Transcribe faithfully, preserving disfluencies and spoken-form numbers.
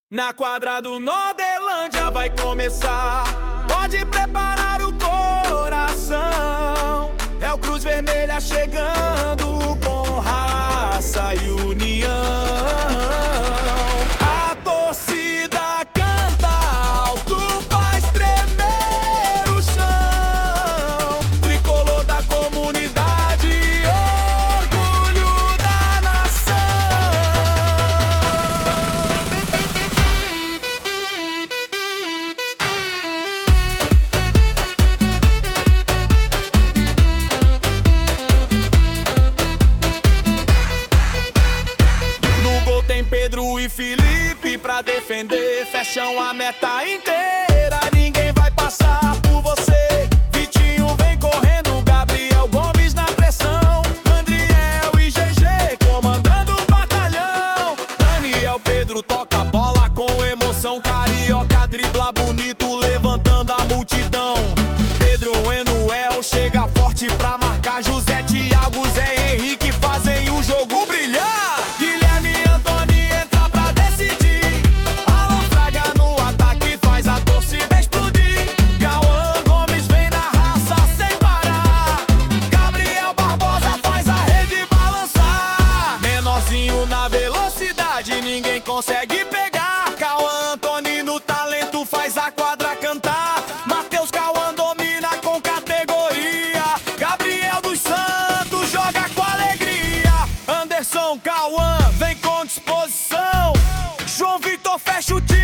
Na quadra do Nordelândia vai começar. Pode preparar o coração. É o Cruz Vermelha chegando com raça e união. A torcida canta alto, faz tremer o chão. Tricolor da comunidade, orgulho da nação. Tem Pedro e Felipe pra defender. Fecham a meta inteira, ninguém vai passar por você. Vitinho vem correndo, Gabriel Gomes na pressão. Andriel e G G comandando o batalhão. Daniel Pedro toca a bola com emoção. Carioca dribla bonito, levantando a multidão. Pedro Enuel chega forte pra marcar. José Thiago, Zé Henrique fazem o jogo brilhar. Na velocidade ninguém consegue pegar. Cauã Antony no talento faz a quadra cantar. Matheus Cauã domina com categoria. Gabriel dos Santos joga com alegria. Anderson Cauã vem com disposição. João Vitor fecha o time.